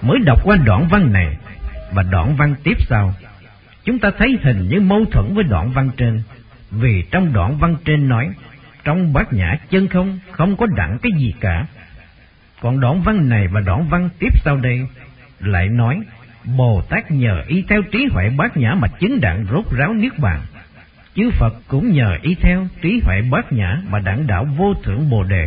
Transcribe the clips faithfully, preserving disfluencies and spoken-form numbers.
mới đọc qua đoạn văn này và đoạn văn tiếp sau, chúng ta thấy hình như mâu thuẫn với đoạn văn trên, vì trong đoạn văn trên nói trong bát nhã chân không, không có đặng cái gì cả. Còn đoạn văn này và đoạn văn tiếp sau đây lại nói Bồ Tát nhờ y theo trí huệ bát nhã mà chứng đặng rốt ráo niết bàn. Chư Phật cũng nhờ y theo trí huệ bát nhã mà đặng đạo vô thượng Bồ Đề.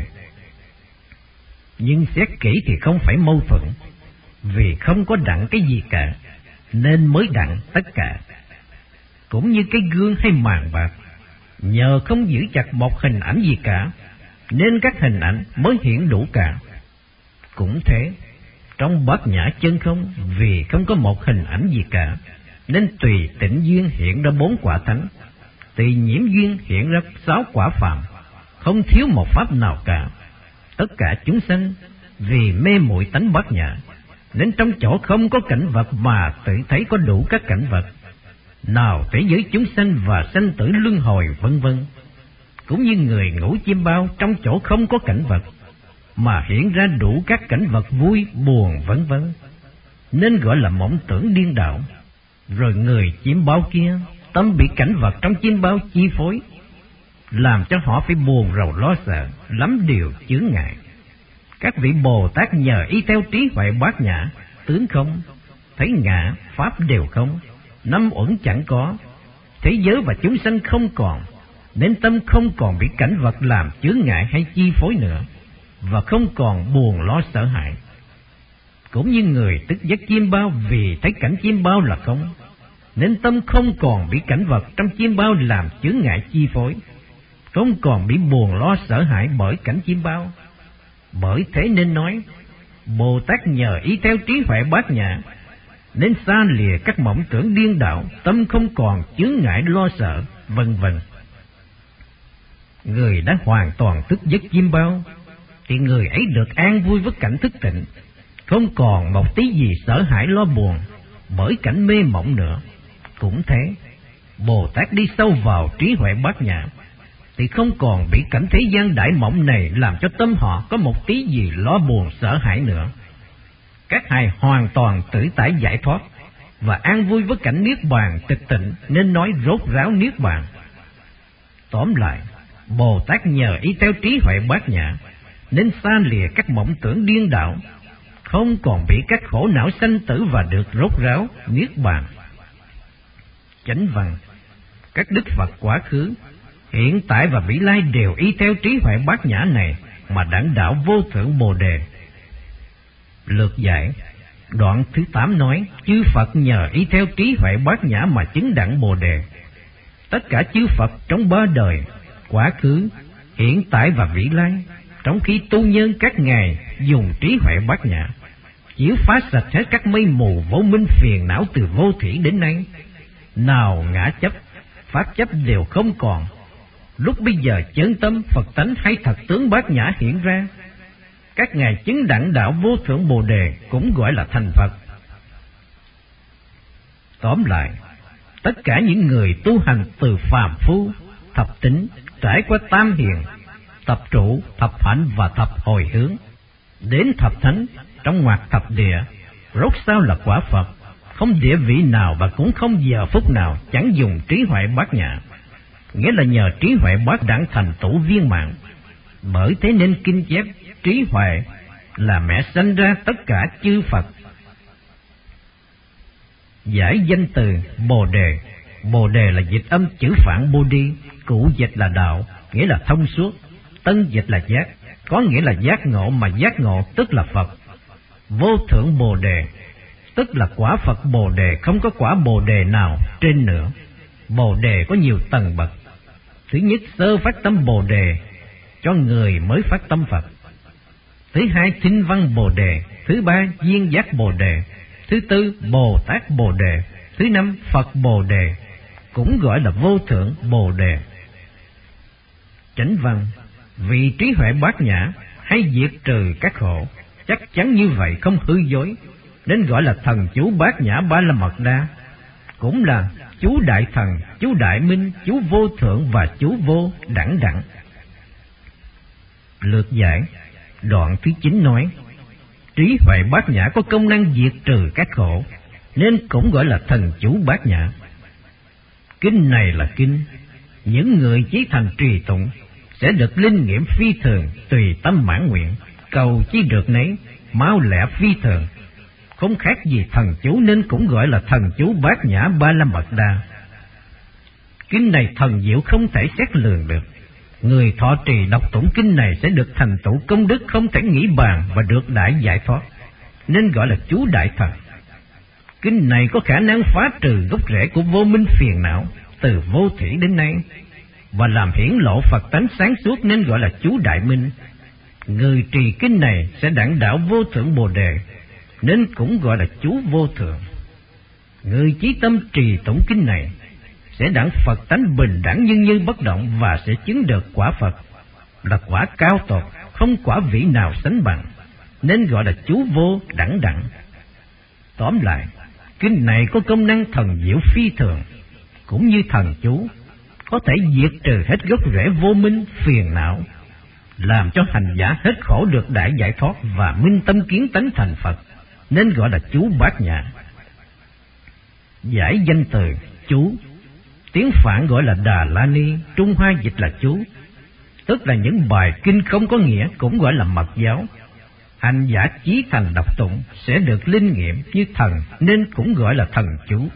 Nhưng xét kỹ thì không phải mâu thuẫn, vì không có đặng cái gì cả, nên mới đặng tất cả. Cũng như cái gương hay màn bạc, nhờ không giữ chặt một hình ảnh gì cả, nên các hình ảnh mới hiện đủ cả. Cũng thế, trong bát nhã chân không, vì không có một hình ảnh gì cả, nên tùy tịnh duyên hiện ra bốn quả thánh, tùy nhiễm duyên hiện ra sáu quả phạm, không thiếu một pháp nào cả. Tất cả chúng sanh vì mê muội tánh bát nhã, nên trong chỗ không có cảnh vật mà tự thấy có đủ các cảnh vật, nào thế giới chúng sanh và sanh tử luân hồi vân vân. Cũng như người ngủ chim bao trong chỗ không có cảnh vật, mà hiện ra đủ các cảnh vật vui, buồn vân vân, nên gọi là mộng tưởng điên đảo. Rồi người chim bao kia, tâm bị cảnh vật trong chim bao chi phối, làm cho họ phải buồn rầu lo sợ, lắm điều chướng ngại. Các vị Bồ Tát nhờ y theo trí huệ bát nhã, tướng không, thấy ngã, pháp đều không, năm uẩn chẳng có, thế giới và chúng sanh không còn, nên tâm không còn bị cảnh vật làm chướng ngại hay chi phối nữa, và không còn buồn lo sợ hãi. Cũng như người tức giấc chim bao vì thấy cảnh chim bao là không, nên tâm không còn bị cảnh vật trong chim bao làm chướng ngại chi phối, không còn bị buồn lo sợ hãi bởi cảnh chim bao. Bởi thế nên nói Bồ Tát nhờ ý theo trí huệ bát nhã, nên xa lìa các mộng tưởng điên đảo, tâm không còn chướng ngại lo sợ vân vân. Người đã hoàn toàn thức giấc chim bao thì người ấy được an vui với cảnh thức tịnh, không còn một tí gì sợ hãi lo buồn bởi cảnh mê mộng nữa. Cũng thế, Bồ Tát đi sâu vào trí huệ bát nhã thì không còn bị cảnh thế gian đại mộng này làm cho tâm họ có một tí gì lo buồn sợ hãi nữa. Các hài hoàn toàn tự tại giải thoát và an vui với cảnh niết bàn tịch tịnh, nên nói rốt ráo niết bàn. Tóm lại, Bồ Tát nhờ ý theo trí huệ bát nhã, nên xa lìa các mộng tưởng điên đảo, không còn bị các khổ não sanh tử và được rốt ráo niết bàn. Chánh văn: các đức Phật quá khứ, hiện tại và vĩ lai đều y theo trí huệ bát nhã này mà đẳng đạo vô thượng Bồ Đề. Lược giải: đoạn thứ tám nói chư Phật nhờ y theo trí huệ bát nhã mà chứng đẳng Bồ Đề. Tất cả chư Phật trong ba đời, quá khứ, hiện tại và vĩ lai, trong khi tu nhân các ngài dùng trí huệ bát nhã chiếu phá sạch hết các mây mù vô minh phiền não từ vô thủy đến nay, nào ngã chấp, pháp chấp đều không còn. Lúc bây giờ chân tâm Phật tánh hay thật tướng bát nhã hiện ra, các ngài chứng đẳng đạo vô thượng Bồ Đề, cũng gọi là thành Phật. Tóm lại, tất cả những người tu hành từ phàm phu, thập tính, trải qua tam hiền, thập trụ, thập hạnh và thập hồi hướng, đến thập thánh trong ngoặc thập địa, rốt sao là quả Phật, không địa vị nào và cũng không giờ phút nào chẳng dùng trí huệ bát nhã, nghĩa là nhờ trí huệ bát đẳng thành tựu viên mãn. Bởi thế nên kinh chép trí huệ là mẹ sanh ra tất cả chư Phật. Giải danh từ Bồ Đề: Bồ Đề là dịch âm chữ phạn Bodhi, cụ dịch là đạo, nghĩa là thông suốt, tân dịch là giác, có nghĩa là giác ngộ, mà giác ngộ tức là Phật. Vô thượng Bồ Đề tức là quả Phật Bồ Đề, không có quả Bồ Đề nào trên nữa. Bồ Đề có nhiều tầng bậc. Thứ nhất, sơ phát tâm Bồ Đề, cho người mới phát tâm Phật. Thứ hai, thinh văn Bồ Đề. Thứ ba, duyên giác Bồ Đề. Thứ tư, Bồ Tát Bồ Đề. Thứ năm, Phật Bồ Đề, cũng gọi là vô thượng Bồ Đề. Chánh văn: vì trí huệ bát nhã hay diệt trừ các khổ, chắc chắn như vậy không hư dối, nên gọi là thần chú bát nhã ba la mật đa, cũng là chú đại thần, chú đại minh, chú vô thượng và chú vô đẳng đẳng. Lược giải: đoạn thứ chín nói trí huệ bát nhã có công năng diệt trừ các khổ, nên cũng gọi là thần chú bát nhã. Kinh này là kinh những người chí thành trì tụng sẽ được linh nghiệm phi thường, tùy tâm mãn nguyện, cầu chi được nấy, mau lẹ phi thường, không khác gì thần chú, nên cũng gọi là thần chú bát nhã ba la mật đa. Kinh này thần diệu không thể xét lường được. Người thọ trì đọc tụng kinh này sẽ được thành tựu công đức không thể nghĩ bàn và được đại giải thoát, nên gọi là chú đại thần. Kinh này có khả năng phá trừ gốc rễ của vô minh phiền não từ vô thủy đến nay, và làm hiển lộ Phật tánh sáng suốt, nên gọi là chú đại minh. Người trì kinh này sẽ đẳng đạo vô thượng bồ đề, nên cũng gọi là chú vô thượng. Người chí tâm trì tụng kinh này sẽ đẳng Phật tánh bình đẳng nhân như bất động, và sẽ chứng được quả Phật, là quả cao tột, không quả vị nào sánh bằng, nên gọi là chú vô đẳng đẳng. Tóm lại, kinh này có công năng thần diệu phi thường, cũng như thần chú, có thể diệt trừ hết gốc rễ vô minh phiền não, làm cho hành giả hết khổ được đại giải thoát và minh tâm kiến tánh thành Phật, nên gọi là chú bát nhã. Giải danh từ chú, tiếng Phạn gọi là Đà La Ni, Trung Hoa dịch là chú, tức là những bài kinh không có nghĩa, cũng gọi là mật giáo. Hành giả chí thành đọc tụng sẽ được linh nghiệm như thần, nên cũng gọi là thần chú.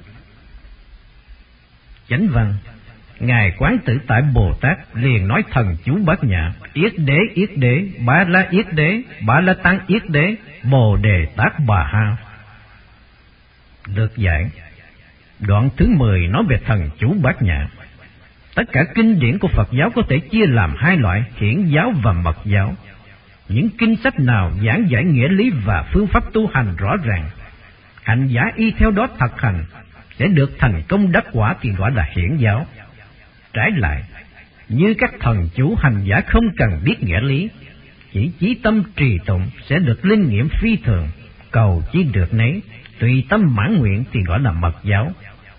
Chánh văn, Ngài Quán Tự Tại Bồ Tát liền nói thần chú bát nhã: Yết đế, yết đế, ba la yết đế, ba la tăng yết đế, bồ đề tát bà ha. Được giải. Đoạn thứ mười nói về thần chú bát nhã. Tất cả kinh điển của Phật giáo có thể chia làm hai loại: hiển giáo và mật giáo. Những kinh sách nào giảng giải nghĩa lý và phương pháp tu hành rõ ràng, hành giả y theo đó thực hành sẽ được thành công đắc quả, thì gọi là hiển giáo. Trái lại, như các thần chú, hành giả không cần biết nghĩa lý, chỉ chí tâm trì tụng sẽ được linh nghiệm phi thường, cầu chi được nấy, tùy tâm mãn nguyện, thì gọi là mật giáo.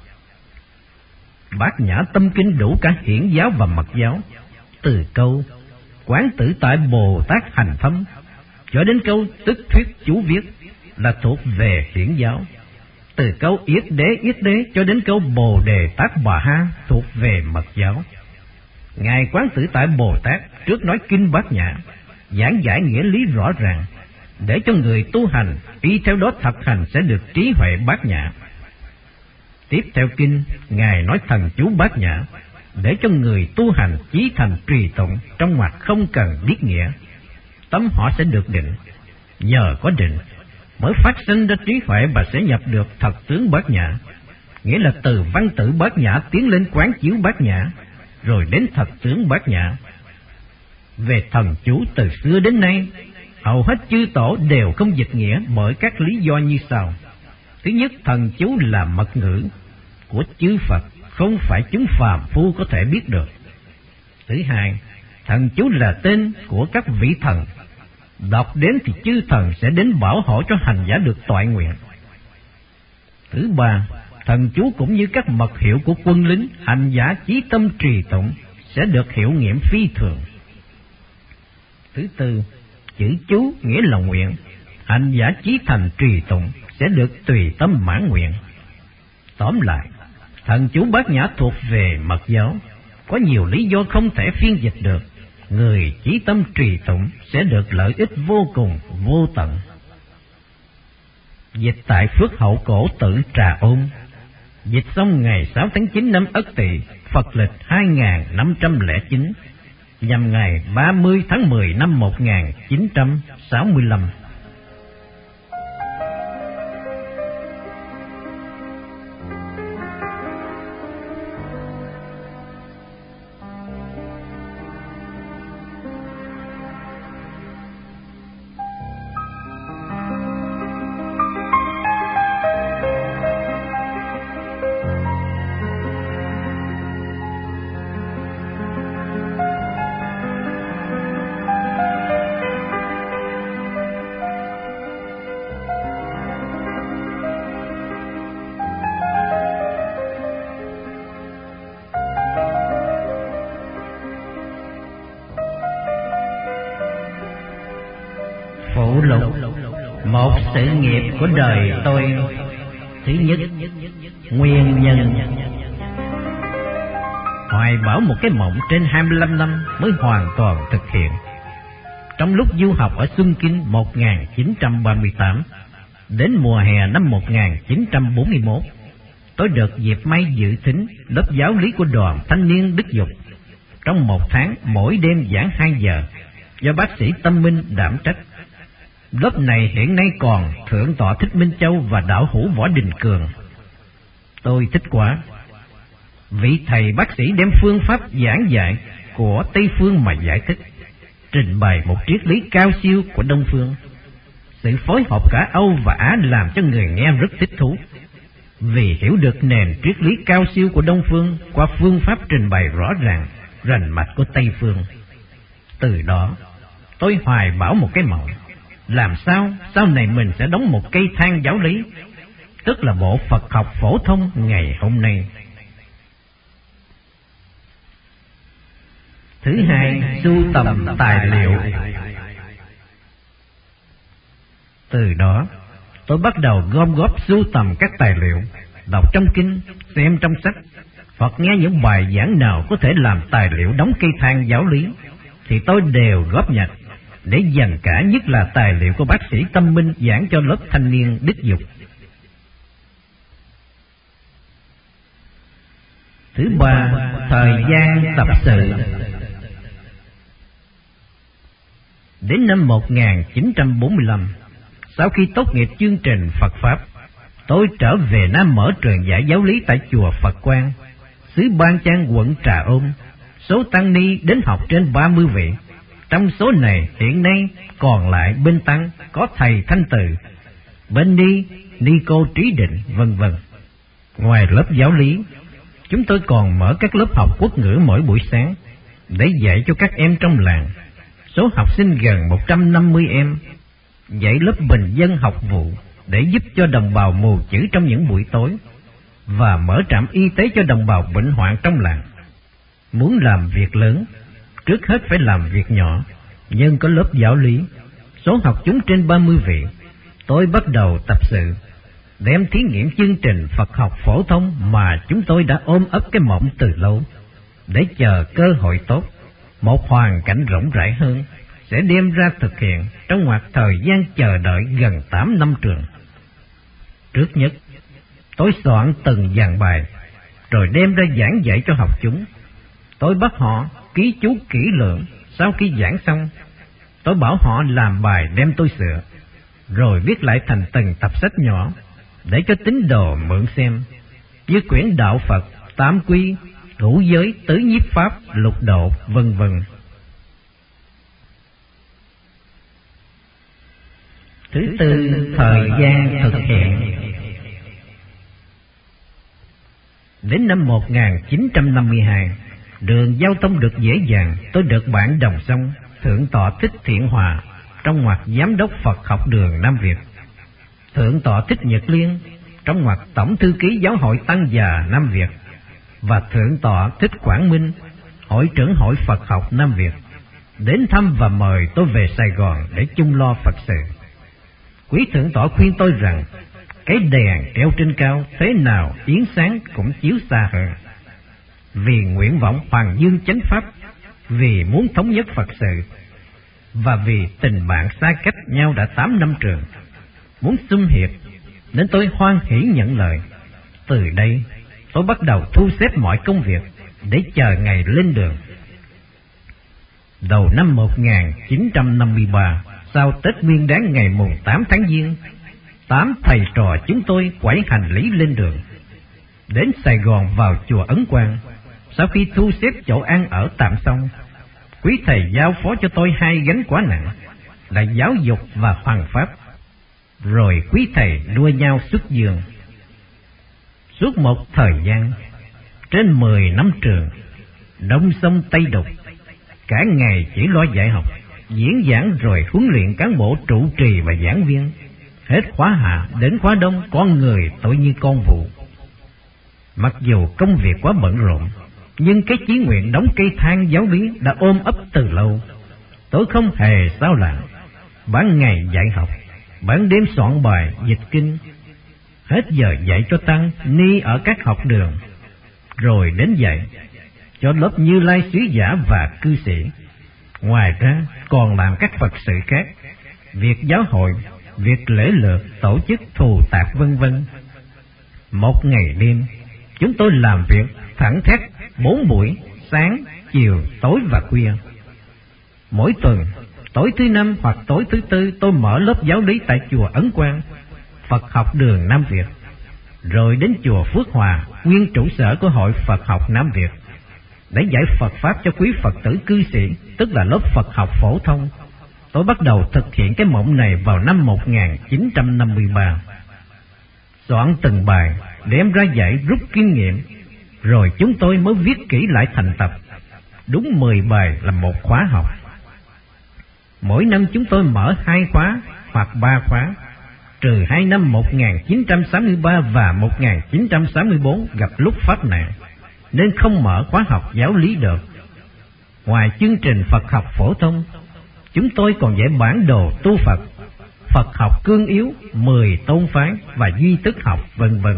Bát nhã tâm kinh đủ cả hiển giáo và mật giáo, từ câu Quán Tự Tại Bồ Tát hành thâm cho đến câu tức thuyết chú viết là thuộc về hiển giáo. Từ câu yết đế yết đế cho đến câu bồ đề tát bà ha thuộc về mật giáo. Ngài Quán Tự Tại Bồ Tát trước nói kinh bát nhã, giảng giải nghĩa lý rõ ràng, để cho người tu hành y theo đó thực hành sẽ được trí huệ bát nhã. Tiếp theo kinh, Ngài nói thần chú bát nhã, để cho người tu hành chí thành trì tụng, trong ngoặc không cần biết nghĩa, tâm họ sẽ được định. Nhờ có định mới phát sinh ra trí huệ, và sẽ nhập được thật tướng bát nhã, nghĩa là từ văn tự bát nhã tiến lên quán chiếu bát nhã, rồi đến thật tướng bát nhã. Về thần chú, từ xưa đến nay hầu hết chư tổ đều không dịch nghĩa bởi các lý do như sau. Thứ nhất, thần chú là mật ngữ của chư Phật, không phải chúng phàm phu có thể biết được. Thứ hai, thần chú là tên của các vị thần, đọc đến thì chư thần sẽ đến bảo hộ cho hành giả được toại nguyện. Thứ ba, thần chú cũng như các mật hiệu của quân lính, hành giả chí tâm trì tụng sẽ được hiệu nghiệm phi thường. Thứ tư, chữ chú nghĩa là nguyện, hành giả chí thành trì tụng sẽ được tùy tâm mãn nguyện. Tóm lại, thần chú bát nhã thuộc về mật giáo, có nhiều lý do không thể phiên dịch được. Người chí tâm trì tụng sẽ được lợi ích vô cùng vô tận. Dịch tại Phước Hậu Cổ Tự Trà Ôn. Dịch xong ngày sáu tháng chín năm Ất Tỵ, Phật lịch hai nghìn năm trăm lẻ chín, nhằm ngày ba mươi tháng mười năm một nghìn chín trăm sáu mươi lăm. Một sự nghiệp của đời tôi. Thứ nhất, nguyên nhân. Hoài bão một cái mộng trên hai mươi lăm năm mới hoàn toàn thực hiện. Trong lúc du học ở Xuân Kinh một nghìn chín trăm ba mươi tám, đến mùa hè năm một nghìn chín trăm bốn mươi mốt, tôi được dịp may dự thính lớp giáo lý của đoàn thanh niên Đức Dục. Trong một tháng, mỗi đêm giảng hai giờ, do bác sĩ Tâm Minh đảm trách. Lớp này hiện nay còn Thượng tọa Thích Minh Châu và đạo hữu Võ Đình Cường. Tôi thích quá. Vị thầy bác sĩ đem phương pháp giảng dạy của Tây Phương mà giải thích, trình bày một triết lý cao siêu của Đông Phương. Sự phối hợp cả Âu và Á làm cho người nghe rất thích thú, vì hiểu được nền triết lý cao siêu của Đông Phương qua phương pháp trình bày rõ ràng, rành mạch của Tây Phương. Từ đó, tôi hoài bão một cái mộng, làm sao sau này mình sẽ đóng một cây thang giáo lý, tức là bộ Phật học phổ thông ngày hôm nay. Thứ hai, sưu tầm tài liệu. Từ đó, tôi bắt đầu gom góp sưu tầm các tài liệu, đọc trong kinh, xem trong sách, hoặc nghe những bài giảng nào có thể làm tài liệu đóng cây thang giáo lý, thì tôi đều góp nhặt, để dành cả nhất là tài liệu của bác sĩ Tâm Minh giảng cho lớp thanh niên Đức Dục. Thứ ba, thời gian tập sự. Đến năm một nghìn chín trăm bốn mươi lăm, sau khi tốt nghiệp chương trình Phật Pháp, tôi trở về Nam mở trường dạy giáo lý tại chùa Phật Quang, xứ Ban Chang, quận Trà Ôn. Số tăng ni đến học trên ba mươi vị. Trong số này hiện nay còn lại bên tăng có thầy Thanh Từ, bên ni ni cô Trí Định, vân vân. Ngoài lớp giáo lý, chúng tôi còn mở các lớp học quốc ngữ mỗi buổi sáng để dạy cho các em trong làng. Số học sinh gần một trăm năm mươi em. Dạy lớp bình dân học vụ để giúp cho đồng bào mù chữ trong những buổi tối, và mở trạm y tế cho đồng bào bệnh hoạn trong làng. Muốn làm việc lớn, trước hết phải làm việc nhỏ, nhưng có lớp giáo lý, số học chúng trên ba mươi vị. Tôi bắt đầu tập sự, đem thí nghiệm chương trình Phật học phổ thông mà chúng tôi đã ôm ấp cái mộng từ lâu, để chờ cơ hội tốt, một hoàn cảnh rộng rãi hơn, sẽ đem ra thực hiện trong ngoặc thời gian chờ đợi gần tám năm trường. Trước nhất, tôi soạn từng dàn bài, rồi đem ra giảng dạy cho học chúng. Tôi bắt họ ký chú kỹ lưỡng. Sau khi giảng xong, tôi bảo họ làm bài đem tôi sửa, rồi viết lại thành từng tập sách nhỏ để cho tín đồ mượn xem, như quyển Đạo Phật, Tam Quy, Ngũ Giới, Tứ Nhiếp Pháp, Lục Độ, vân vân. Thứ tư, thời gian thực hiện. Đến năm một nghìn chín trăm năm mươi hai, đường giao thông được dễ dàng, tôi được bạn đồng sông Thượng tọa Thích Thiện Hòa trong ngoặc giám đốc Phật học đường Nam Việt, Thượng tọa Thích Nhật Liên trong ngoặc tổng thư ký giáo hội Tăng già Nam Việt, và Thượng tọa Thích Quảng Minh, hội trưởng hội Phật học Nam Việt, đến thăm và mời tôi về Sài Gòn để chung lo Phật sự. Quý thượng tọa khuyên tôi rằng cái đèn treo trên cao thế nào yến sáng cũng chiếu xa hơn. Vì nguyện vọng hoàng dương chánh pháp, vì muốn thống nhất Phật sự, và vì tình bạn xa cách nhau đã tám năm trường, muốn xung hiệp, nên tôi hoan hỷ nhận lời. Từ đây, tôi bắt đầu thu xếp mọi công việc để chờ ngày lên đường. Đầu năm một nghìn chín trăm năm mươi ba, sau Tết Nguyên Đán ngày mùng tám tháng Giêng, tám thầy trò chúng tôi quẩy hành lý lên đường. Đến Sài Gòn vào chùa Ấn Quang, sau khi thu xếp chỗ ăn ở tạm xong, quý thầy giao phó cho tôi hai gánh quá nặng là giáo dục và hoằng pháp. Rồi quý thầy đua nhau xuất dương. Suốt một thời gian, trên mười năm trường, Đông Sông Tây Đục, cả ngày chỉ lo dạy học, diễn giảng rồi huấn luyện cán bộ trụ trì và giảng viên. Hết khóa hạ đến khóa đông, con người tội như con vụ. Mặc dù công việc quá bận rộn, nhưng cái chí nguyện đóng cây thang giáo lý đã ôm ấp từ lâu. Tôi không hề sao lãng, ban ngày dạy học, ban đêm soạn bài dịch kinh, hết giờ dạy cho tăng ni ở các học đường, rồi đến dạy cho lớp Như Lai sứ giả và cư sĩ. Ngoài ra còn làm các Phật sự khác, việc giáo hội, việc lễ lượt, tổ chức thù tạc vân vân. Một ngày đêm, chúng tôi làm việc thẳng thắn bốn buổi, sáng, chiều, tối và khuya. Mỗi tuần, tối thứ năm hoặc tối thứ tư, tôi mở lớp giáo lý tại chùa Ấn Quang, Phật học đường Nam Việt, rồi đến chùa Phước Hòa, nguyên trụ sở của Hội Phật học Nam Việt, để dạy Phật Pháp cho quý Phật tử cư sĩ, tức là lớp Phật học phổ thông. Tôi bắt đầu thực hiện cái mộng này vào năm một nghìn chín trăm năm mươi ba. Soạn từng bài, đem ra dạy rút kinh nghiệm, rồi chúng tôi mới viết kỹ lại thành tập. Đúng mười bài là một khóa học. Mỗi năm chúng tôi mở hai khóa hoặc ba khóa, trừ hai năm một nghìn chín trăm sáu mươi ba và một nghìn chín trăm sáu mươi bốn gặp lúc pháp nạn, nên không mở khóa học giáo lý được. Ngoài chương trình Phật học phổ thông, chúng tôi còn dạy bản đồ tu Phật, Phật học cương yếu, mười tôn phái và duy tức học, vân vân.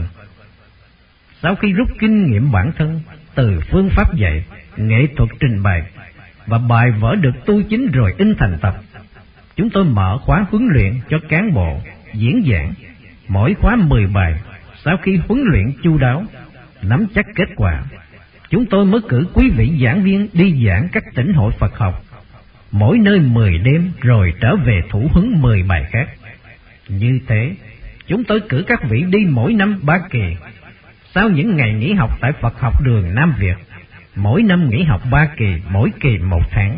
Sau khi rút kinh nghiệm bản thân từ phương pháp dạy, nghệ thuật trình bày và bài vở được tu chính rồi in thành tập, chúng tôi mở khóa huấn luyện cho cán bộ, diễn giảng, mỗi khóa mười bài. Sau khi huấn luyện chu đáo, nắm chắc kết quả, chúng tôi mới cử quý vị giảng viên đi giảng các tỉnh hội Phật học, mỗi nơi mười đêm, rồi trở về thủ huấn mười bài khác. Như thế, chúng tôi cử các vị đi mỗi năm ba kỳ. Sau những ngày nghỉ học tại Phật học đường Nam Việt, mỗi năm nghỉ học ba kỳ, mỗi kỳ một tháng.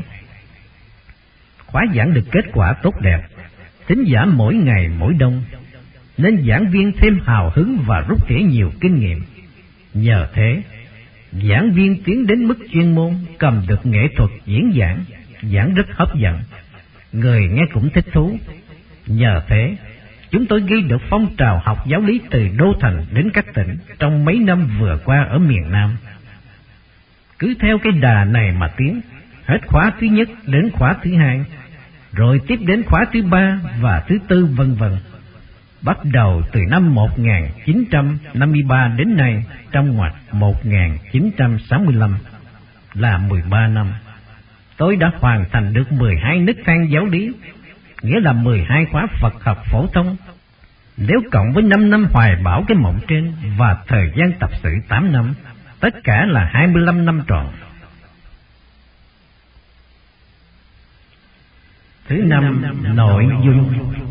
Khóa giảng được kết quả tốt đẹp, thính giả mỗi ngày mỗi đông, nên giảng viên thêm hào hứng và rút tỉa nhiều kinh nghiệm. Nhờ thế, giảng viên tiến đến mức chuyên môn, cầm được nghệ thuật diễn giảng, giảng rất hấp dẫn, người nghe cũng thích thú. Nhờ thế, chúng tôi ghi được phong trào học giáo lý từ đô thành đến các tỉnh trong mấy năm vừa qua ở miền Nam. Cứ theo cái đà này mà tiến, hết khóa thứ nhất đến khóa thứ hai, rồi tiếp đến khóa thứ ba và thứ tư, vân vân. Bắt đầu từ năm một nghìn chín trăm năm mươi ba đến nay, trong ngoặc một nghìn chín trăm sáu mươi lăm, là mười ba năm, tôi đã hoàn thành được mười hai nấc thang giáo lý, nghĩa là mười hai khóa Phật học phổ thông. Nếu cộng với năm năm hoài bão cái mộng trên và thời gian tập sự tám năm, tất cả là hai mươi lăm năm trọn. Thứ năm, nội dung.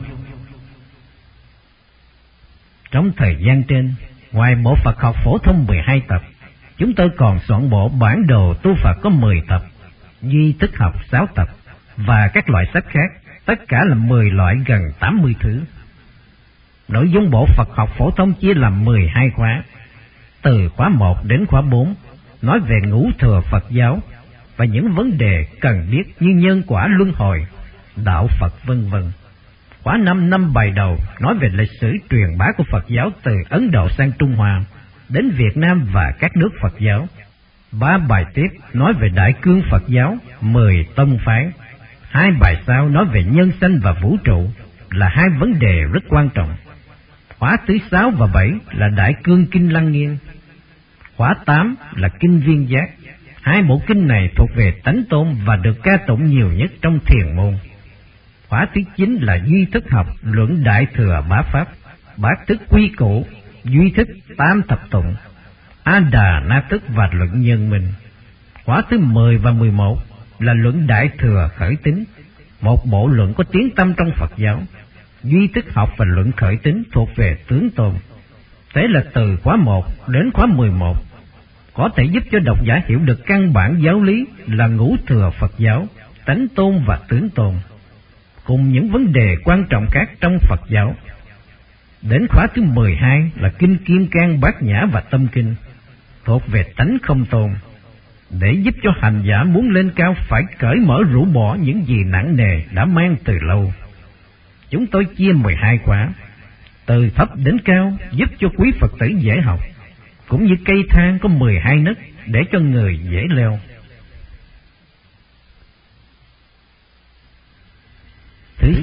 Trong thời gian trên, ngoài bộ Phật học phổ thông mười hai tập, chúng tôi còn soạn bộ bản đồ tu Phật có mười tập, duy thức học sáu tập và các loại sách khác, tất cả là mười loại, gần tám mươi thứ. Nội dung bộ Phật học phổ thông chia làm mười hai khóa, từ khóa một đến khóa bốn, nói về ngũ thừa Phật giáo và những vấn đề cần biết như nhân quả luân hồi, đạo Phật, vân vân. Khóa năm, năm bài đầu nói về lịch sử truyền bá của Phật giáo từ Ấn Độ sang Trung Hoa, đến Việt Nam và các nước Phật giáo. Ba bài tiếp nói về Đại cương Phật giáo, mười tông phái. Hai bài sau nói về nhân sanh và vũ trụ, là hai vấn đề rất quan trọng. Khóa thứ sáu và bảy là Đại cương Kinh Lăng Nghiêm. Khóa tám là Kinh Viên Giác. Hai bộ kinh này thuộc về tánh tôn và được ca tụng nhiều nhất trong thiền môn. Khóa thứ chín là Duy thức học, luận Đại thừa bá pháp, bát thức quy củ, duy thức tam thập tụng, A Đà Na thức và luận nhân minh. Khóa thứ mười và mười một là luận Đại thừa khởi tính, một bộ luận có tiếng tăm trong Phật giáo. Duy thức học và luận khởi tính thuộc về tướng tôn. Thế là từ khóa một đến khóa mười một có thể giúp cho độc giả hiểu được căn bản giáo lý là ngũ thừa Phật giáo, tánh tôn và tướng tôn, cùng những vấn đề quan trọng khác trong Phật giáo. Đến khóa thứ mười hai là Kinh Kim Cang, Bát Nhã và Tâm Kinh, thuộc về tánh không tôn, để giúp cho hành giả muốn lên cao phải cởi mở rũ bỏ những gì nặng nề đã mang từ lâu. Chúng tôi chia mười hai khóa, từ thấp đến cao, giúp cho quý Phật tử dễ học, cũng như cây thang có mười hai nấc để cho người dễ leo. Thứ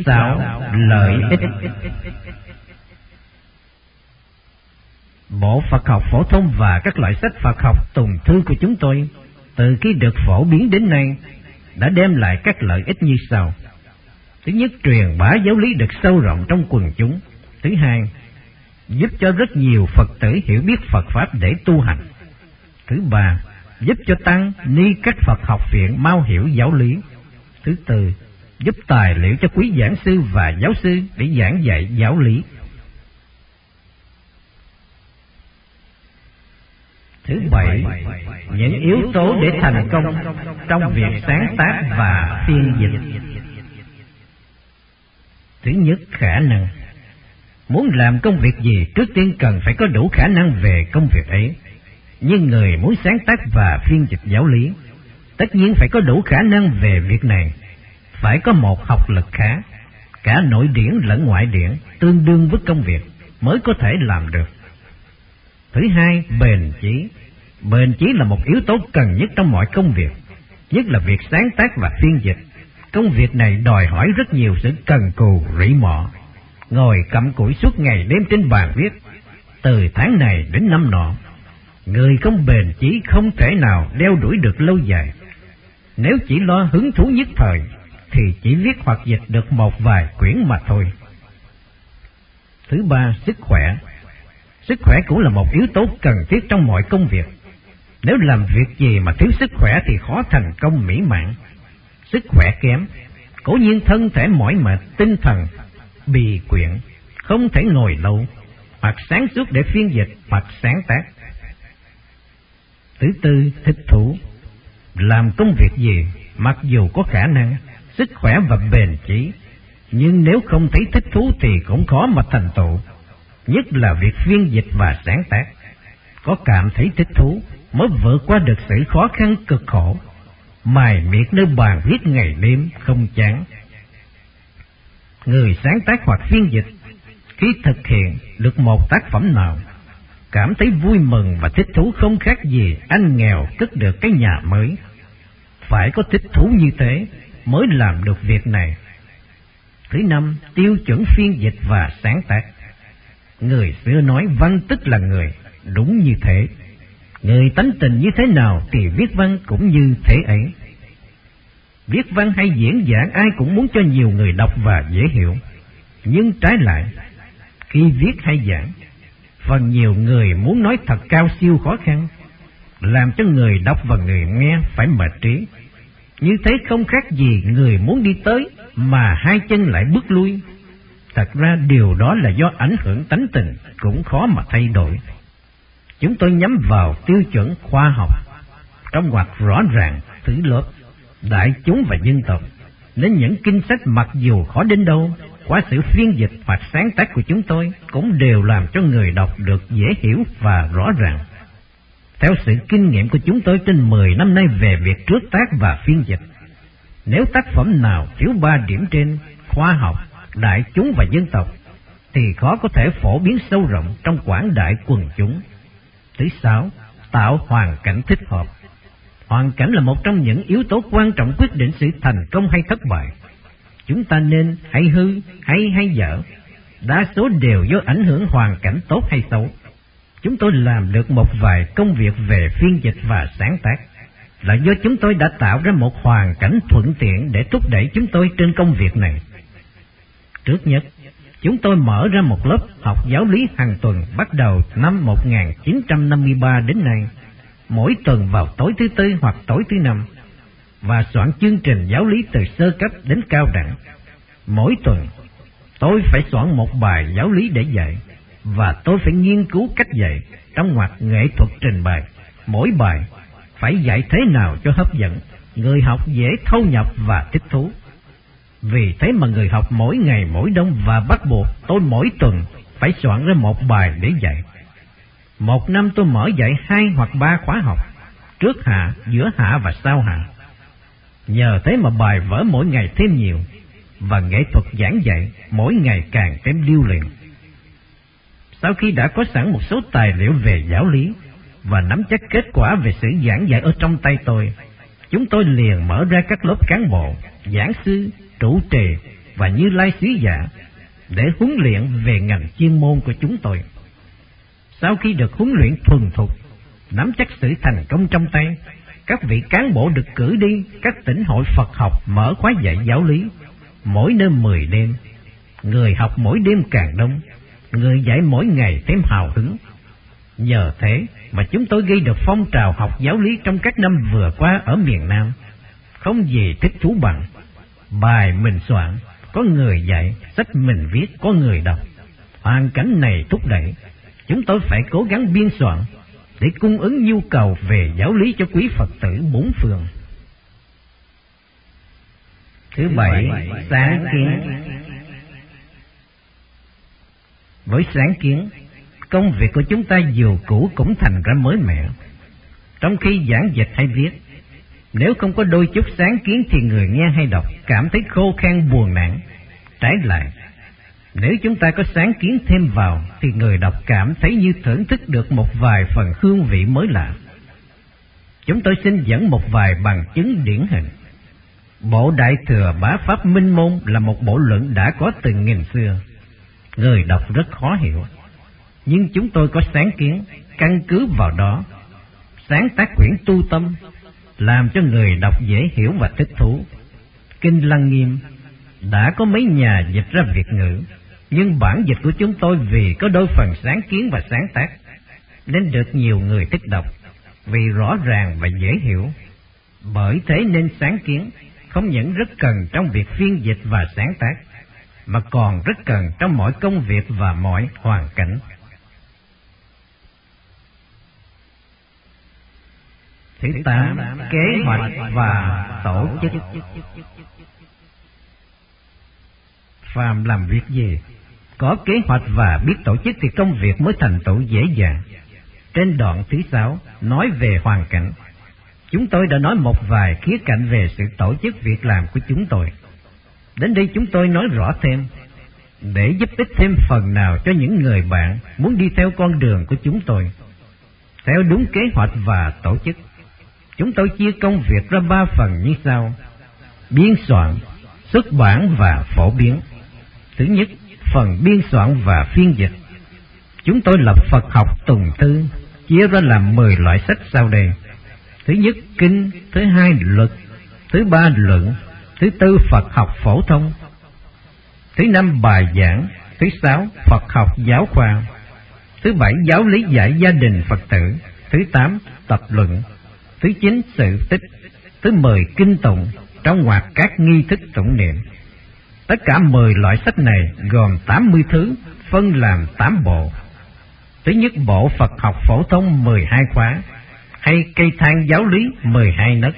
sáu. Lợi ích. Bộ Phật học phổ thông và các loại sách Phật học tùng thư của chúng tôi từ khi được phổ biến đến nay đã đem lại các lợi ích như sau. Thứ nhất, truyền bá giáo lý được sâu rộng trong quần chúng. Thứ hai, giúp cho rất nhiều Phật tử hiểu biết Phật Pháp để tu hành. Thứ ba, giúp cho tăng ni các Phật học viện mau hiểu giáo lý. Thứ tư, giúp tài liệu cho quý giảng sư và giáo sư để giảng dạy giáo lý. Thứ bảy, những yếu tố để thành công trong việc sáng tác và phiên dịch. Thứ nhất, khả năng. Muốn làm công việc gì, trước tiên cần phải có đủ khả năng về công việc ấy. Nhưng người muốn sáng tác và phiên dịch giáo lý, tất nhiên phải có đủ khả năng về việc này. Phải có một học lực khá, cả nội điển lẫn ngoại điển, tương đương với công việc, mới có thể làm được. Thứ hai, bền chí. Bền chí là một yếu tố cần nhất trong mọi công việc, nhất là việc sáng tác và phiên dịch. Công việc này đòi hỏi rất nhiều sự cần cù rỉ mọ, ngồi cặm cụi suốt ngày đêm trên bàn viết, từ tháng này đến năm nọ. Người không bền chí không thể nào đeo đuổi được lâu dài. Nếu chỉ lo hứng thú nhất thời thì chỉ viết hoặc dịch được một vài quyển mà thôi. Thứ ba, sức khỏe. Sức khỏe cũng là một yếu tố cần thiết trong mọi công việc. Nếu làm việc gì mà thiếu sức khỏe thì khó thành công mỹ mãn. Sức khỏe kém, cố nhiên thân thể mỏi mệt, tinh thần bì quyện, không thể ngồi lâu, hoặc sáng suốt để phiên dịch hoặc sáng tác. Thứ tư, thích thú. Làm công việc gì, mặc dù có khả năng, sức khỏe và bền chí, nhưng nếu không thấy thích thú thì cũng khó mà thành tựu. Nhất là việc phiên dịch và sáng tác. Có cảm thấy thích thú mới vượt qua được sự khó khăn cực khổ, mài miệt nơi bàn viết ngày đêm không chán. Người sáng tác hoặc phiên dịch khi thực hiện được một tác phẩm nào, cảm thấy vui mừng và thích thú không khác gì anh nghèo cất được cái nhà mới. Phải có thích thú như thế mới làm được việc này. Thứ năm, tiêu chuẩn phiên dịch và sáng tác. Người xưa nói văn tức là người, đúng như thế. Người tánh tình như thế nào thì viết văn cũng như thế ấy. Viết văn hay diễn giảng ai cũng muốn cho nhiều người đọc và dễ hiểu. Nhưng trái lại, khi viết hay giảng, phần nhiều người muốn nói thật cao siêu khó khăn, làm cho người đọc và người nghe phải mệt trí. Như thế không khác gì người muốn đi tới mà hai chân lại bước lui. Thật ra điều đó là do ảnh hưởng tánh tình, cũng khó mà thay đổi. Chúng tôi nhắm vào tiêu chuẩn khoa học, trong ngoặc rõ ràng thứ lớp, đại chúng và dân tộc, nên những kinh sách mặc dù khó đến đâu, qua sự phiên dịch hoặc sáng tác của chúng tôi cũng đều làm cho người đọc được dễ hiểu và rõ ràng. Theo sự kinh nghiệm của chúng tôi trên mười năm nay về việc trước tác và phiên dịch, nếu tác phẩm nào thiếu ba điểm trên khoa học, đại chúng và dân tộc thì khó có thể phổ biến sâu rộng trong quảng đại quần chúng. Thứ sáu, tạo hoàn cảnh thích hợp. Hoàn cảnh là một trong những yếu tố quan trọng quyết định sự thành công hay thất bại. Chúng ta nên hay hư, hay hay dở, đa số đều do ảnh hưởng hoàn cảnh tốt hay xấu. Chúng tôi làm được một vài công việc về phiên dịch và sáng tác là do chúng tôi đã tạo ra một hoàn cảnh thuận tiện để thúc đẩy chúng tôi trên công việc này. Trước nhất, chúng tôi mở ra một lớp học giáo lý hàng tuần bắt đầu năm một nghìn chín trăm năm mươi ba đến nay, mỗi tuần vào tối thứ Tư hoặc tối thứ Năm, và soạn chương trình giáo lý từ sơ cấp đến cao đẳng. Mỗi tuần, tôi phải soạn một bài giáo lý để dạy, và tôi phải nghiên cứu cách dạy trong ngoặc nghệ thuật trình bày. Mỗi bài phải dạy thế nào cho hấp dẫn, người học dễ thâu nhập và thích thú. Vì thế mà người học mỗi ngày mỗi đông, và bắt buộc tôi mỗi tuần phải soạn ra một bài để dạy. Một năm tôi mở dạy hai hoặc ba khóa học, trước hạ, giữa hạ và sau hạ. Nhờ thế mà bài vở mỗi ngày thêm nhiều, và nghệ thuật giảng dạy mỗi ngày càng thêm điêu luyện. Sau khi đã có sẵn một số tài liệu về giáo lý và nắm chắc kết quả về sự giảng dạy ở trong tay tôi, chúng tôi liền mở ra các lớp cán bộ, giảng sư, trụ trì và Như Lai sứ giả để huấn luyện về ngành chuyên môn của chúng tôi. Sau khi được huấn luyện thuần thục, nắm chắc sự thành công trong tay, các vị cán bộ được cử đi các tỉnh hội Phật học mở khóa dạy giáo lý, mỗi nơi mười đêm. Người học mỗi đêm càng đông, người dạy mỗi ngày thêm hào hứng. Nhờ thế mà chúng tôi gây được phong trào học giáo lý trong các năm vừa qua ở miền Nam. Không gì thích thú bằng bài mình soạn, có người dạy, sách mình viết, có người đọc. Hoàn cảnh này thúc đẩy chúng tôi phải cố gắng biên soạn để cung ứng nhu cầu về giáo lý cho quý Phật tử bốn phương. Thứ bảy, sáng kiến. Với sáng kiến, công việc của chúng ta dù cũ cũng thành ra mới mẻ. Trong khi giảng dịch hay viết, nếu không có đôi chút sáng kiến thì người nghe hay đọc cảm thấy khô khan buồn nản. Trái lại, nếu chúng ta có sáng kiến thêm vào thì người đọc cảm thấy như thưởng thức được một vài phần hương vị mới lạ. Chúng tôi xin dẫn một vài bằng chứng điển hình. Bộ Đại Thừa Bá Pháp Minh Môn là một bộ luận đã có từ nghìn xưa. Người đọc rất khó hiểu, nhưng chúng tôi có sáng kiến, căn cứ vào đó sáng tác quyển tu tâm, làm cho người đọc dễ hiểu và thích thú. Kinh Lăng Nghiêm đã có mấy nhà dịch ra Việt ngữ, nhưng bản dịch của chúng tôi vì có đôi phần sáng kiến và sáng tác nên được nhiều người thích đọc, vì rõ ràng và dễ hiểu. Bởi thế nên sáng kiến không những rất cần trong việc phiên dịch và sáng tác, mà còn rất cần trong mọi công việc và mọi hoàn cảnh. Thứ tám, kế hoạch và tổ chức. Phàm làm việc gì, có kế hoạch và biết tổ chức thì công việc mới thành tựu dễ dàng. Trên đoạn thứ sáu nói về hoàn cảnh, chúng tôi đã nói một vài khía cạnh về sự tổ chức việc làm của chúng tôi. Đến đây chúng tôi nói rõ thêm, để giúp ích thêm phần nào cho những người bạn muốn đi theo con đường của chúng tôi. Theo đúng kế hoạch và tổ chức, chúng tôi chia công việc ra ba phần như sau: biên soạn, xuất bản và phổ biến. Thứ nhất, phần biên soạn và phiên dịch. Chúng tôi lập Phật học tùng thư, chia ra làm mười loại sách sau đây: thứ nhất, kinh; thứ hai, luật; thứ ba, luận; thứ tư, Phật học phổ thông; thứ năm, bài giảng; thứ sáu, Phật học giáo khoa; thứ bảy, giáo lý dạy gia đình Phật tử; thứ tám, tập luận; thứ chín, sự tích; thứ mười, kinh tụng, trong ngoặc các nghi thức tụng niệm. Tất cả mười loại sách này gồm tám mươi thứ, phân làm tám bộ. Thứ nhất, bộ Phật học phổ thông mười hai khóa, hay cây thang giáo lý mười hai nấc.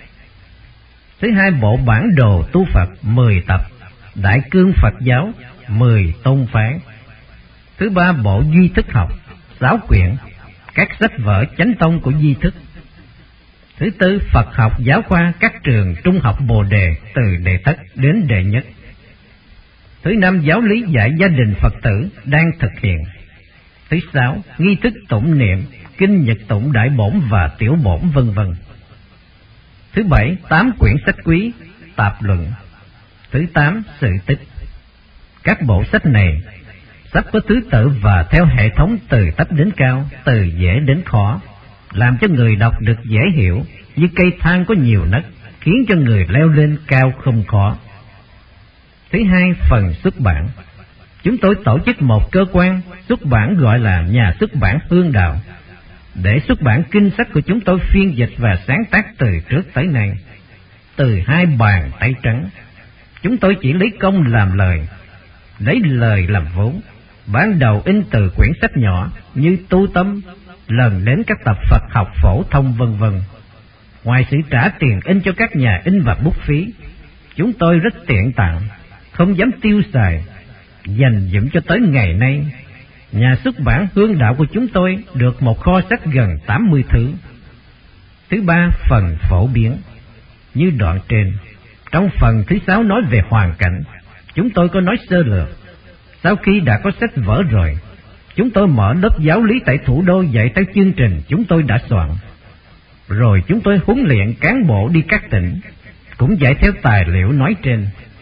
Thứ hai, bộ bản đồ tu Phật mười tập, đại cương Phật giáo mười tôn phái. Thứ ba, bộ duy thức học sáu quyển, các sách vở chánh tông của duy thức. Thứ tư, Phật học giáo khoa các trường trung học Bồ Đề từ đệ thất đến đệ nhất. Thứ năm, giáo lý dạy gia đình Phật tử đang thực hiện. Thứ sáu, nghi thức tụng niệm, kinh nhật tụng đại bổn và tiểu bổn vân vân. Thứ bảy, tám quyển sách quý, tạp luận. Thứ tám, sự tích. Các bộ sách này sắp có thứ tự và theo hệ thống từ thấp đến cao, từ dễ đến khó, làm cho người đọc được dễ hiểu, như cây thang có nhiều nấc, khiến cho người leo lên cao không khó. Thứ hai, phần xuất bản. Chúng tôi tổ chức một cơ quan xuất bản gọi là Nhà xuất bản Hương Đạo, để xuất bản kinh sách của chúng tôi phiên dịch và sáng tác từ trước tới nay. Từ hai bàn tay trắng, chúng tôi chỉ lấy công làm lời, lấy lời làm vốn. Ban đầu in từ quyển sách nhỏ như tu tâm, lần đến các tập Phật học phổ thông vân vân. Ngoài sự trả tiền in cho các nhà in và bút phí, chúng tôi rất tiện tặng, không dám tiêu xài, dành dụm cho tới ngày nay. Nhà xuất bản Hương Đạo của chúng tôi được một kho sách gần tám mươi thứ. Thứ ba, phần phổ biến. Như đoạn trên, trong phần thứ sáu nói về hoàn cảnh, chúng tôi có nói sơ lược. Sau khi đã có sách vở rồi, chúng tôi mở lớp giáo lý tại thủ đô dạy theo chương trình chúng tôi đã soạn. Rồi chúng tôi huấn luyện cán bộ đi các tỉnh, cũng dạy theo tài liệu nói trên.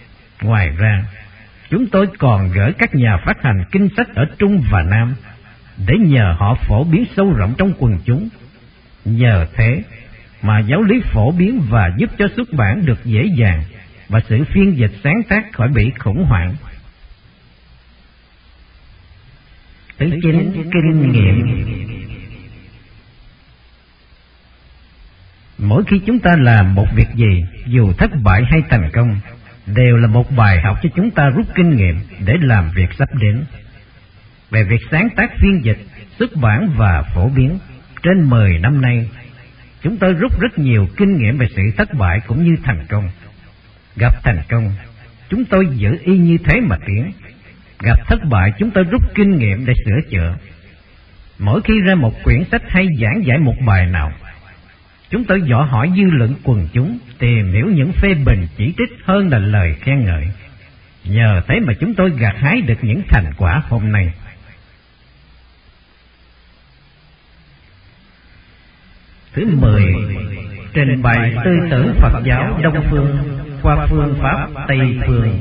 Ngoài ra, chúng tôi còn gửi các nhà phát hành kinh sách ở Trung và Nam để nhờ họ phổ biến sâu rộng trong quần chúng. Nhờ thế mà giáo lý phổ biến và giúp cho xuất bản được dễ dàng và sự phiên dịch sáng tác khỏi bị khủng hoảng. Thứ chín, kinh nghiệm. Mỗi khi chúng ta làm một việc gì, dù thất bại hay thành công, đều là một bài học cho chúng ta rút kinh nghiệm để làm việc sắp đến. Về việc sáng tác, phiên dịch, xuất bản và phổ biến, trên mười năm nay, chúng tôi rút rất nhiều kinh nghiệm về sự thất bại cũng như thành công. Gặp thành công, chúng tôi giữ y như thế mà tiến. Gặp thất bại, chúng tôi rút kinh nghiệm để sửa chữa. Mỗi khi ra một quyển sách hay giảng giải một bài nào, chúng tôi dò hỏi dư luận quần chúng, tìm hiểu những phê bình chỉ trích hơn là lời khen ngợi. Nhờ thế mà chúng tôi gặt hái được những thành quả hôm nay. Thứ mười, trình bày tư tưởng Phật giáo Đông phương qua phương pháp Tây phương.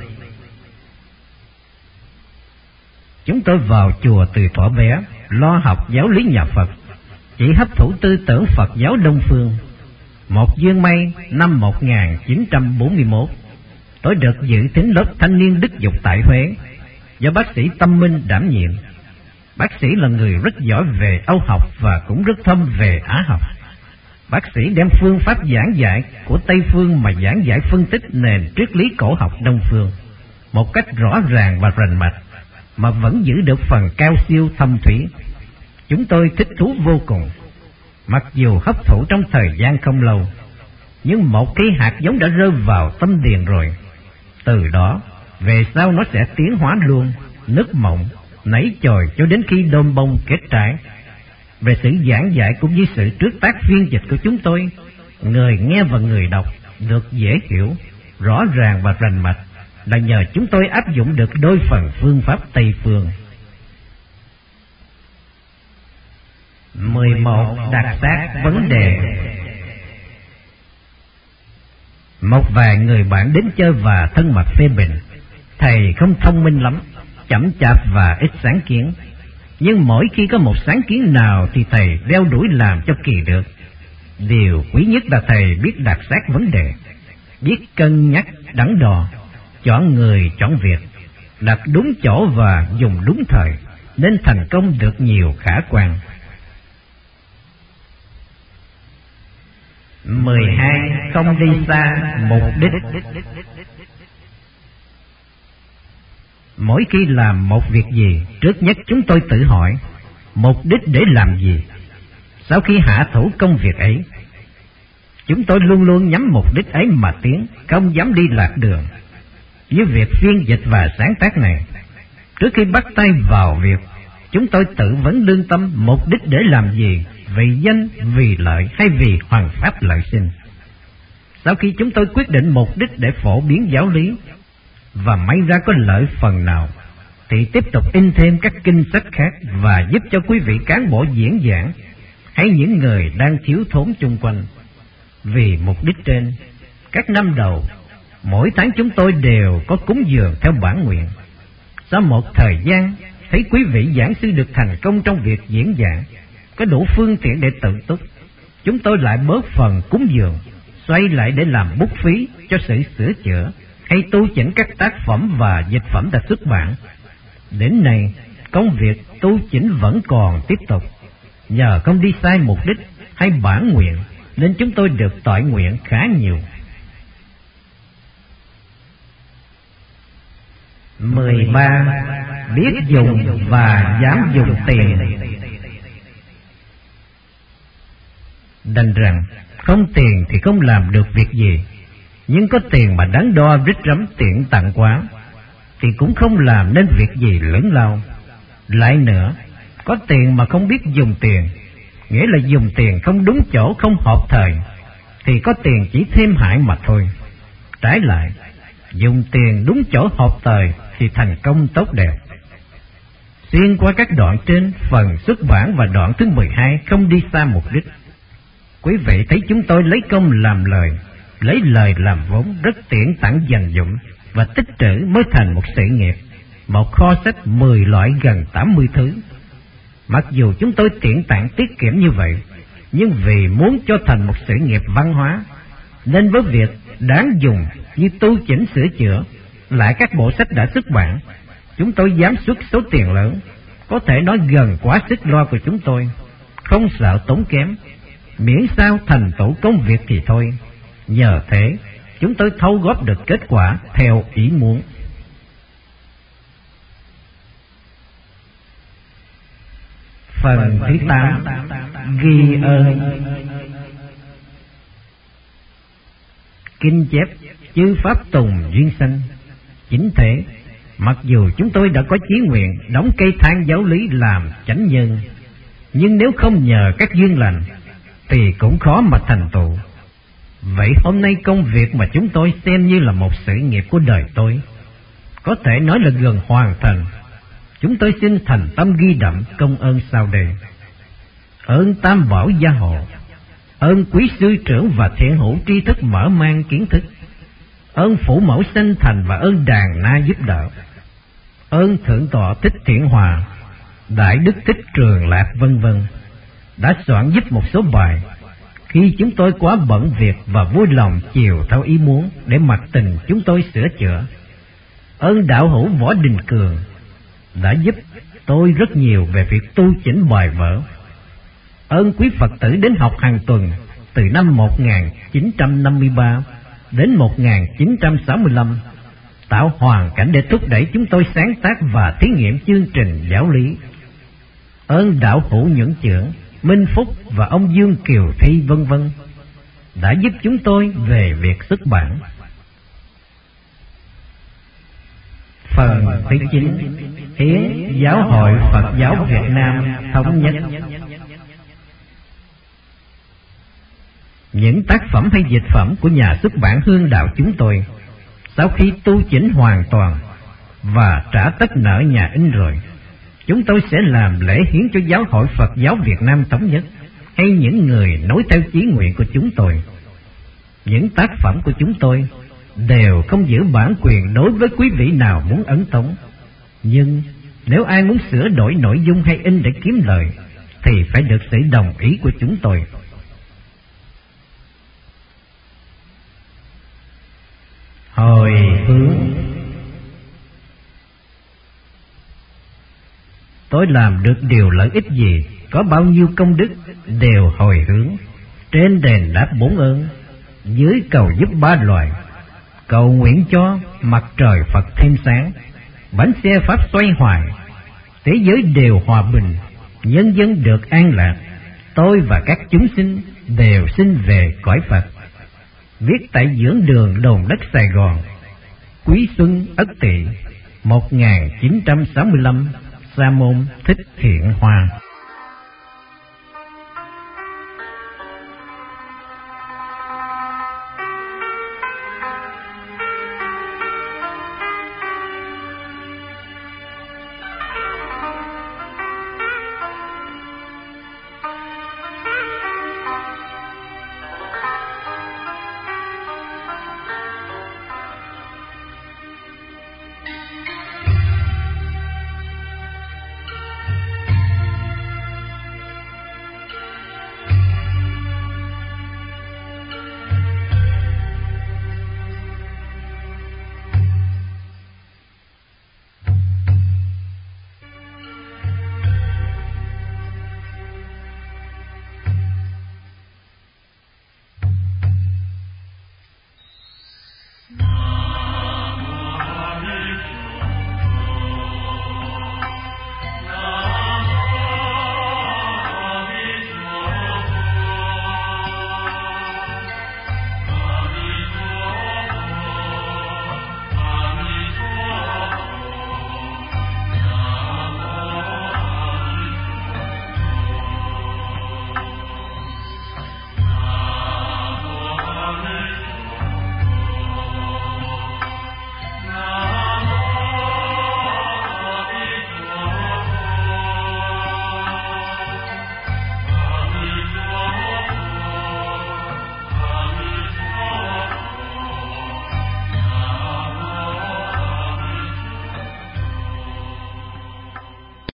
Chúng tôi vào chùa từ thuở bé, lo học giáo lý nhà Phật, chỉ hấp thụ tư tưởng Phật giáo Đông phương. Một duyên may, năm một nghìn chín trăm bốn mươi mốt, tôi được dự thính lớp thanh niên đức dục tại Huế, do bác sĩ Tâm Minh đảm nhiệm. Bác sĩ là người rất giỏi về Âu học và cũng rất thâm về Á học. Bác sĩ đem phương pháp giảng dạy của Tây phương mà giảng giải phân tích nền triết lý cổ học Đông phương một cách rõ ràng và rành mạch, mà vẫn giữ được phần cao siêu thâm thúy. Chúng tôi thích thú vô cùng. Mặc dù hấp thụ trong thời gian không lâu, nhưng một cái hạt giống đã rơi vào tâm điền rồi. Từ đó về sau nó sẽ tiến hóa luôn, nứt mộng, nảy chồi cho đến khi đơm bông kết trái. Về sự giảng dạy cũng như sự trước tác phiên dịch của chúng tôi, người nghe và người đọc được dễ hiểu, rõ ràng và rành mạch là nhờ chúng tôi áp dụng được đôi phần phương pháp Tây phương. Mười một, đặc xác vấn đề. Một vài người bạn đến chơi và thân mật phê bình thầy không thông minh lắm, chậm chạp và ít sáng kiến. Nhưng mỗi khi có một sáng kiến nào thì thầy đeo đuổi làm cho kỳ được. Điều quý nhất là thầy biết đặt xác vấn đề, biết cân nhắc đắn đo, chọn người chọn việc, đặt đúng chỗ và dùng đúng thời, nên thành công được nhiều khả quan. Mười hai, không đi xa mục đích. Mỗi khi làm một việc gì, trước nhất chúng tôi tự hỏi mục đích để làm gì. Sau khi hạ thủ công việc ấy, chúng tôi luôn luôn nhắm mục đích ấy mà tiến, không dám đi lạc đường. Như việc phiên dịch và sáng tác này, trước khi bắt tay vào việc, chúng tôi tự vấn lương tâm mục đích để làm gì, vì danh, vì lợi hay vì hoàn pháp lợi sinh. Sau khi chúng tôi quyết định mục đích để phổ biến giáo lý, và may ra có lợi phần nào, thì tiếp tục in thêm các kinh sách khác và giúp cho quý vị cán bộ diễn giảng hay những người đang thiếu thốn chung quanh. Vì mục đích trên, các năm đầu, mỗi tháng chúng tôi đều có cúng dường theo bản nguyện. Sau một thời gian, thấy quý vị giảng sư được thành công trong việc diễn giảng, có đủ phương tiện để tự túc, chúng tôi lại bớt phần cúng dường, xoay lại để làm bút phí cho sự sửa chữa hay tu chỉnh các tác phẩm và dịch phẩm đã xuất bản. Đến nay, công việc tu chỉnh vẫn còn tiếp tục. Nhờ không đi sai mục đích hay bản nguyện, nên chúng tôi được toại nguyện khá nhiều. Mười ba, biết dùng và dám dùng tiền. Đành rằng, không tiền thì không làm được việc gì, nhưng có tiền mà đắn đo rít rắm tiện tặng quá, thì cũng không làm nên việc gì lớn lao. Lại nữa, có tiền mà không biết dùng tiền, nghĩa là dùng tiền không đúng chỗ, không hợp thời, thì có tiền chỉ thêm hại mà thôi. Trái lại, dùng tiền đúng chỗ hợp thời thì thành công tốt đẹp. Xuyên qua các đoạn trên, phần xuất bản và đoạn thứ mười hai không đi xa mục đích, quý vị thấy chúng tôi lấy công làm lời, lấy lời làm vốn, rất tiện tặng dành dụng và tích trữ mới thành một sự nghiệp, một kho sách mười loại gần tám mươi thứ. Mặc dù chúng tôi tiện tạng tiết kiệm như vậy, nhưng vì muốn cho thành một sự nghiệp văn hóa, nên với việc đáng dùng như tu chỉnh sửa chữa lại các bộ sách đã xuất bản, chúng tôi dám xuất số tiền lớn, có thể nói gần quá sức lo của chúng tôi, không sợ tốn kém, miễn sao thành tựu công việc thì thôi. Nhờ thế, chúng tôi thâu góp được kết quả theo ý muốn. Phần thứ tám, ghi ơn. Kinh chép chư pháp tùng duyên sanh. Chính thế, mặc dù chúng tôi đã có chí nguyện đóng cây thang giáo lý làm chánh nhân, nhưng nếu không nhờ các duyên lành thì cũng khó mà thành tựu. Vậy hôm nay công việc mà chúng tôi xem như là một sự nghiệp của đời tôi, có thể nói là gần hoàn thành. Chúng tôi xin thành tâm ghi đậm công ơn sau đây: ơn Tam Bảo gia hộ, ơn quý sư trưởng và thiện hữu tri thức mở mang kiến thức, ơn phụ mẫu sanh thành và ơn đàn na giúp đỡ, ơn thượng tọa Thích Thiện Hòa, đại đức Thích Trường Lạc vân vân đã soạn giúp một số bài khi chúng tôi quá bận việc và vui lòng chiều theo ý muốn để mặc tình chúng tôi sửa chữa. Ơn đạo hữu Võ Đình Cường đã giúp tôi rất nhiều về việc tu chỉnh bài vở. Ơn quý Phật tử đến học hàng tuần từ năm một nghìn chín trăm năm mươi ba đến một nghìn chín trăm sáu mươi lăm, tạo hoàn cảnh để thúc đẩy chúng tôi sáng tác và thí nghiệm chương trình giáo lý. Ơn đạo hữu Nhuận Chưởng, Minh Phúc và ông Dương Kiều Thi vân vân đã giúp chúng tôi về việc xuất bản. Phần thứ chín, hiến Giáo hội Phật giáo Việt Nam thống nhất. Những tác phẩm hay dịch phẩm của nhà xuất bản Hương Đạo chúng tôi, sau khi tu chỉnh hoàn toàn và trả tất nợ nhà in rồi, chúng tôi sẽ làm lễ hiến cho Giáo hội Phật giáo Việt Nam thống nhất hay những người nối theo chí nguyện của chúng tôi. Những tác phẩm của chúng tôi đều không giữ bản quyền đối với quý vị nào muốn ấn tống, nhưng nếu ai muốn sửa đổi nội dung hay in để kiếm lời thì phải được sự đồng ý của chúng tôi. Hồi hướng. Tôi làm được điều lợi ích gì, có bao nhiêu công đức, đều hồi hướng, trên đền đáp bốn ơn, dưới cầu giúp ba loài, cầu nguyện cho mặt trời Phật thêm sáng, bánh xe Pháp xoay hoài, thế giới đều hòa bình, nhân dân được an lạc, tôi và các chúng sinh đều sinh về cõi Phật. Viết tại dưỡng đường Đồn Đất Sài Gòn, Quý Xuân Ất Tỵ một nghìn chín trăm sáu mươi lăm, Sa môn Thích Thiện Hòa.